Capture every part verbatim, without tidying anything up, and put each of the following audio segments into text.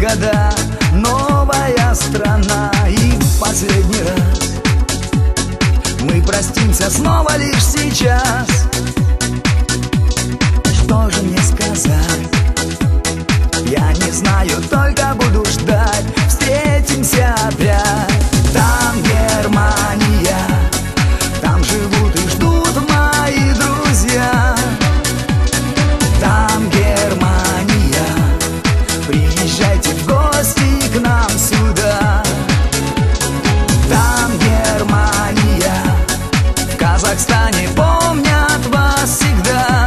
года, новая страна. И в последний раз мы простимся снова лишь сейчас. Что же мне сказать? Я не знаю, только буду ждать. Встретимся опять. Там Германия, там живут и ждут мои друзья. Там Германия, приезжайте в гости к нам сюда. Там Германия, в Казахстане помнят вас всегда.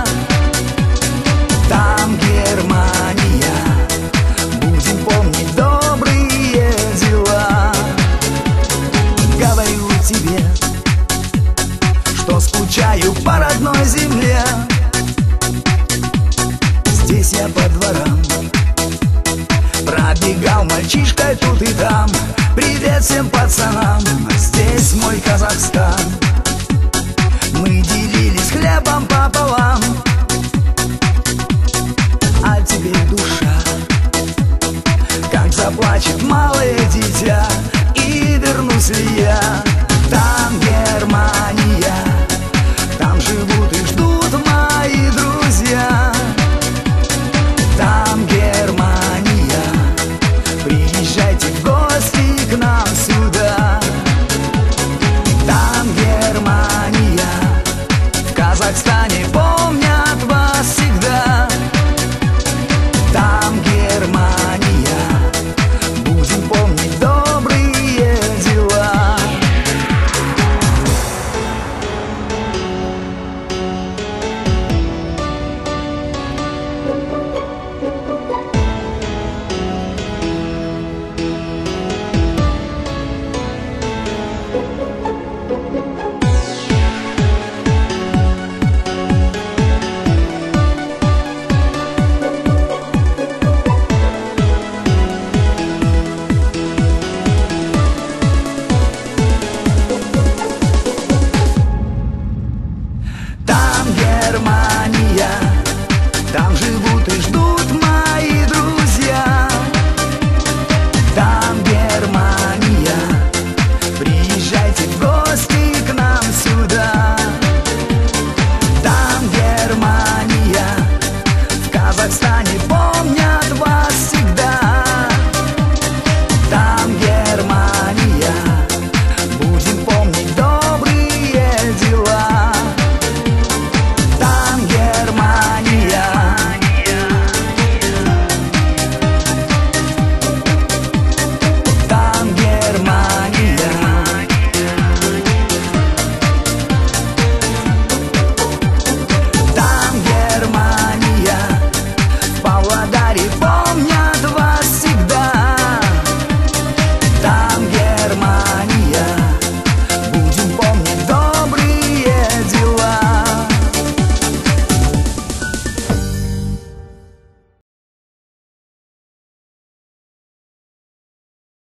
Там Германия, будем помнить добрые дела. Говорю тебе, что скучаю по родной земле. Здесь я по дворам пробегал мальчишкой тут и там. Привет всем пацанам, здесь мой Казахстан. Мы делились хлебом пополам. А теперь душа, как заплачет малое дитя. И вернусь ли я? Там Германия,